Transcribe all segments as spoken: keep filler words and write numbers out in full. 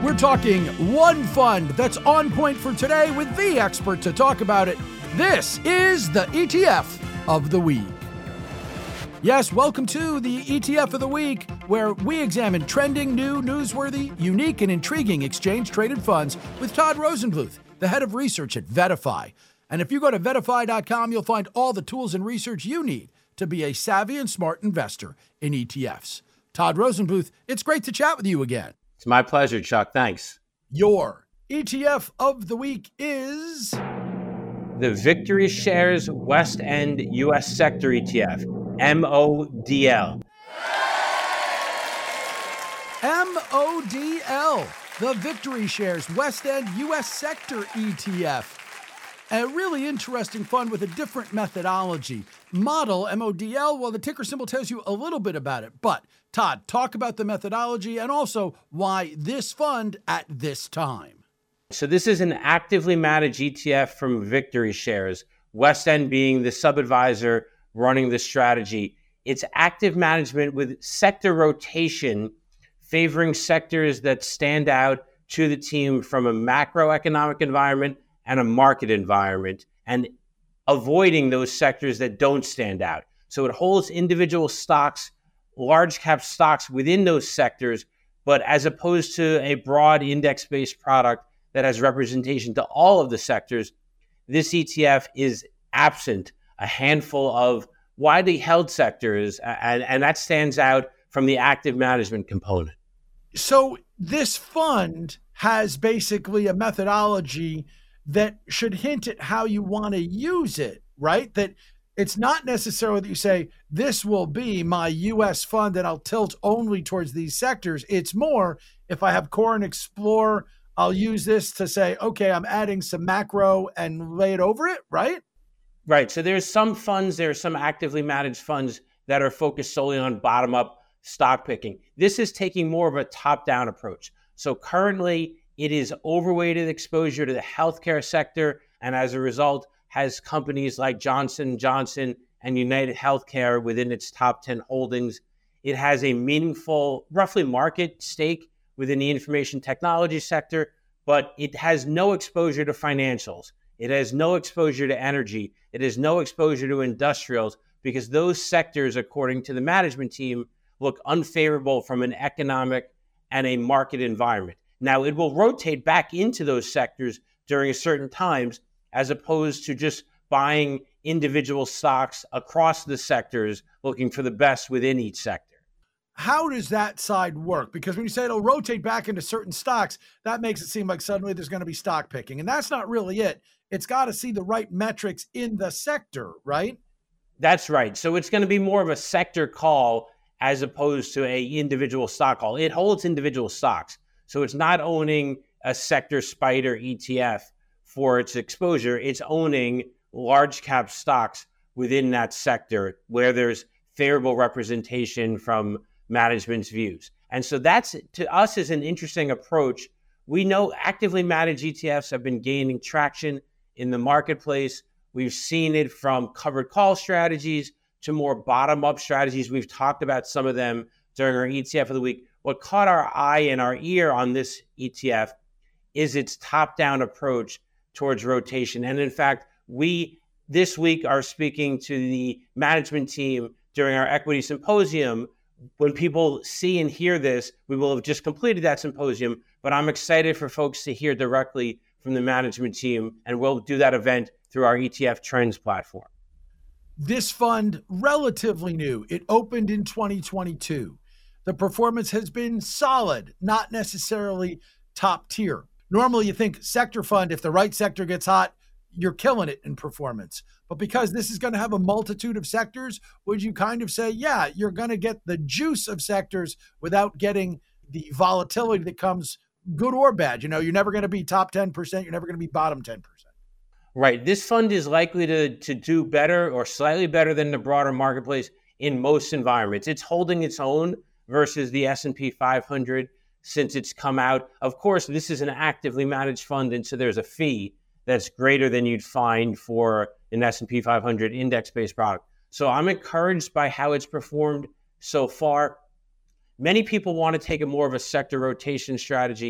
We're talking one fund that's on point for today with the expert to talk about it. This is the E T F of the week. Yes, welcome to the E T F of the week, where we examine trending, new, newsworthy, unique, and intriguing exchange-traded funds with Todd Rosenbluth, the head of research at VettaFi. And if you go to VettaFi dot com, you'll find all the tools and research you need to be a savvy and smart investor in E T Fs. Todd Rosenbluth, it's great to chat with you again. It's my pleasure, Chuck. Thanks. Your E T F of the week is the Victory Shares West End U S Sector E T F, M O D L. M O D L, the Victory Shares West End U S Sector E T F. A really interesting fund with a different methodology. Model M O D L, well, the ticker symbol tells you a little bit about it. But, Todd, talk about the methodology and also why this fund at this time. So this is an actively managed E T F from Victory Shares, West End being the sub-advisor running the strategy. It's active management with sector rotation, favoring sectors that stand out to the team from a macroeconomic environment and a market environment, and avoiding those sectors that don't stand out. So it holds individual stocks, large cap stocks within those sectors, but as opposed to a broad index-based product that has representation to all of the sectors, this E T F is absent a handful of widely held sectors, and, and that stands out from the active management component. So this fund has basically a methodology that should hint at how you want to use it, right? That it's not necessarily that you say, this will be my U S fund and I'll tilt only towards these sectors. It's more, if I have Core and Explore, I'll use this to say, okay, I'm adding some macro and lay it over it, right? Right. So there's some funds, there are some actively managed funds that are focused solely on bottom-up stock picking. This is taking more of a top-down approach. So currently, it is overweighted exposure to the healthcare sector, and as a result, has companies like Johnson and Johnson and United Healthcare within its top ten holdings. It has a meaningful, roughly market stake within the information technology sector, but it has no exposure to financials. It has no exposure to energy. It has no exposure to industrials, because those sectors, according to the management team, look unfavorable from an economic and a market environment. Now, it will rotate back into those sectors during certain times, as opposed to just buying individual stocks across the sectors, looking for the best within each sector. How does that side work? Because when you say it'll rotate back into certain stocks, that makes it seem like suddenly there's going to be stock picking. And that's not really it. It's got to see the right metrics in the sector, right? That's right. So it's going to be more of a sector call as opposed to a individual stock call. It holds individual stocks. So it's not owning a sector spider E T F for its exposure. It's owning large cap stocks within that sector where there's favorable representation from management's views. And so that's, to us, is an interesting approach. We know actively managed E T Fs have been gaining traction in the marketplace. We've seen it from covered call strategies to more bottom-up strategies. We've talked about some of them during our E T F of the week. What caught our eye and our ear on this E T F is its top-down approach towards rotation. And in fact, we this week are speaking to the management team during our equity symposium. When people see and hear this, we will have just completed that symposium, but I'm excited for folks to hear directly from the management team, and we'll do that event through our E T F Trends platform. This fund, relatively new. It opened in twenty twenty-two. The performance has been solid, not necessarily top tier. Normally you think sector fund, if the right sector gets hot, you're killing it in performance. But because this is going to have a multitude of sectors, would you kind of say, yeah, you're going to get the juice of sectors without getting the volatility that comes good or bad? You know, you're never going to be top ten percent. You're never going to be bottom ten percent. Right. This fund is likely to, to do better or slightly better than the broader marketplace in most environments. It's holding its own versus the S and P five hundred since it's come out. Of course, this is an actively managed fund, and so there's a fee that's greater than you'd find for an S and P five hundred index-based product. So I'm encouraged by how it's performed so far. Many people want to take a more of a sector rotation strategy,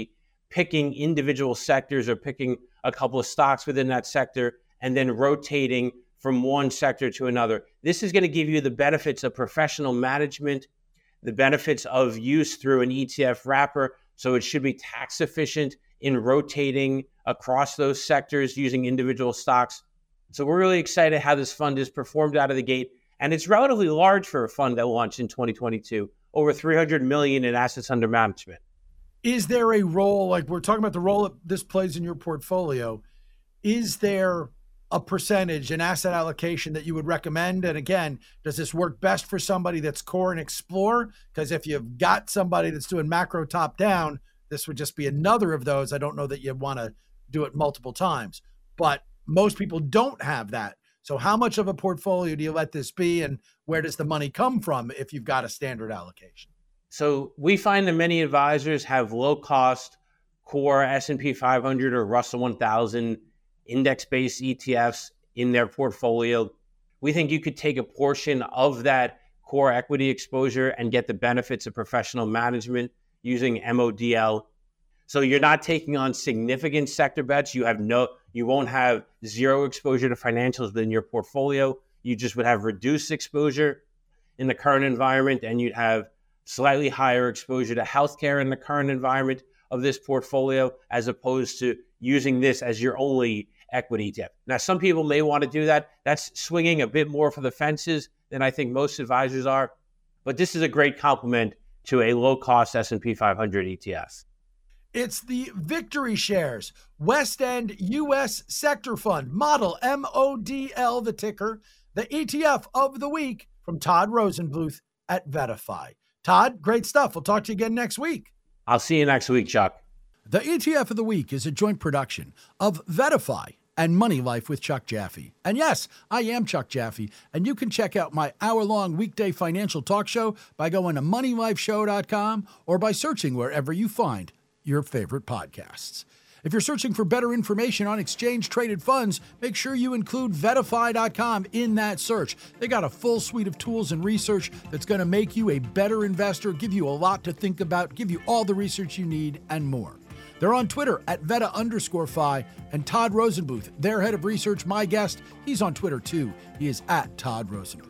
picking individual sectors or picking a couple of stocks within that sector and then rotating from one sector to another. This is going to give you the benefits of professional management, the benefits of use through an E T F wrapper. So it should be tax efficient in rotating across those sectors using individual stocks. So we're really excited how this fund is performed out of the gate. And it's relatively large for a fund that launched in twenty twenty-two, over three hundred million in assets under management. Is there a role, like we're talking about the role that this plays in your portfolio, is there a percentage, an asset allocation that you would recommend? And again, does this work best for somebody that's core and explore? Because if you've got somebody that's doing macro top down, this would just be another of those. I don't know that you want to do it multiple times, but most people don't have that. So how much of a portfolio do you let this be, and where does the money come from if you've got a standard allocation? So we find that many advisors have low cost core S and P five hundred or Russell one thousand index-based E T Fs in their portfolio. We think you could take a portion of that core equity exposure and get the benefits of professional management using M O D L. So you're not taking on significant sector bets. You have no, you won't have zero exposure to financials within your portfolio. You just would have reduced exposure in the current environment, and you'd have slightly higher exposure to healthcare in the current environment of this portfolio, as opposed to using this as your only equity E T F. Now, some people may want to do that. That's swinging a bit more for the fences than I think most advisors are. But this is a great complement to a low-cost S and P five hundred E T F. It's the Victory Shares West End U S Sector Fund, model M O D L, the ticker, the E T F of the week from Todd Rosenbluth at VettaFi. Todd, great stuff. We'll talk to you again next week. I'll see you next week, Chuck. The E T F of the week is a joint production of VettaFi and Money Life with Chuck Jaffe. And yes, I am Chuck Jaffe, and you can check out my hour-long weekday financial talk show by going to money life show dot com or by searching wherever you find your favorite podcasts. If you're searching for better information on exchange-traded funds, make sure you include VettaFi dot com in that search. They got a full suite of tools and research that's going to make you a better investor, give you a lot to think about, give you all the research you need, and more. They're on Twitter at Vetta underscore Fi, and Todd Rosenbluth, their head of research, my guest, he's on Twitter too. He is at Todd Rosenbluth.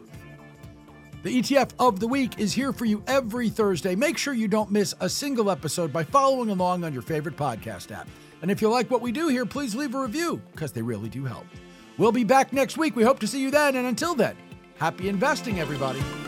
The E T F of the week is here for you every Thursday. Make sure you don't miss a single episode by following along on your favorite podcast app. And if you like what we do here, please leave a review, because they really do help. We'll be back next week. We hope to see you then. And until then, happy investing, everybody.